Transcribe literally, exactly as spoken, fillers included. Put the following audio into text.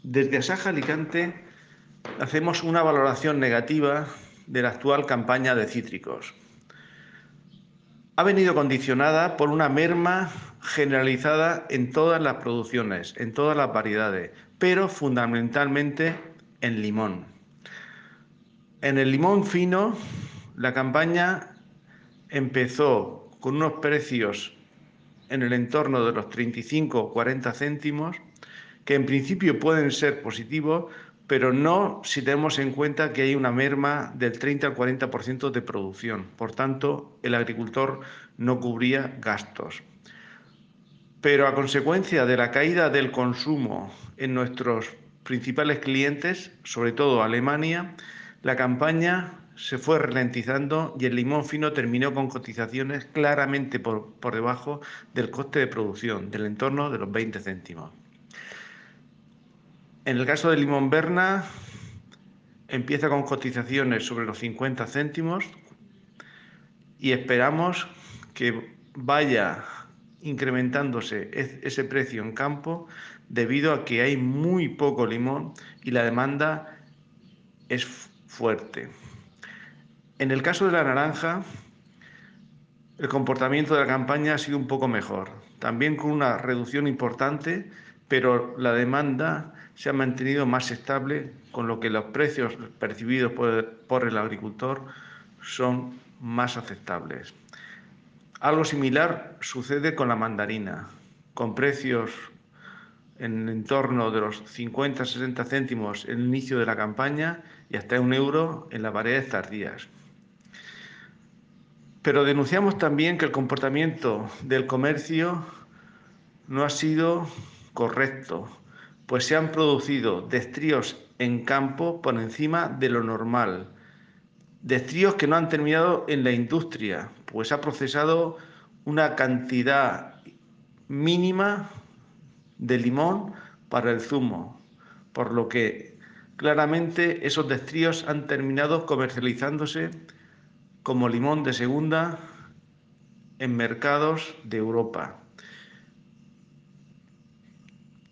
Desde Asaja Alicante hacemos una valoración negativa de la actual campaña de cítricos. Ha venido condicionada por una merma generalizada en todas las producciones, en todas las variedades, pero fundamentalmente en limón. En el limón fino, la campaña empezó con unos precios en el entorno de los treinta y cinco o cuarenta céntimos, que en principio pueden ser positivos, pero no si tenemos en cuenta que hay una merma del treinta al cuarenta por ciento de producción. Por tanto, el agricultor no cubría gastos. Pero a consecuencia de la caída del consumo en nuestros principales clientes, sobre todo Alemania, la campaña se fue ralentizando y el limón fino terminó con cotizaciones claramente por, por debajo del coste de producción, del entorno de los veinte céntimos. En el caso del limón Berna, empieza con cotizaciones sobre los cincuenta céntimos y esperamos que vaya incrementándose ese precio en campo debido a que hay muy poco limón y la demanda es fuerte. En el caso de la naranja, el comportamiento de la campaña ha sido un poco mejor, también con una reducción importante, pero la demanda se ha mantenido más estable, con lo que los precios percibidos por, por el agricultor son más aceptables. Algo similar sucede con la mandarina, con precios en el entorno de los cincuenta a sesenta céntimos en el inicio de la campaña y hasta un euro en las variedades tardías. Pero denunciamos también que el comportamiento del comercio no ha sido correcto, pues se han producido destríos en campo por encima de lo normal. Destríos que no han terminado en la industria, pues ha procesado una cantidad mínima de limón para el zumo, por lo que claramente esos destríos han terminado comercializándose como limón de segunda en mercados de Europa.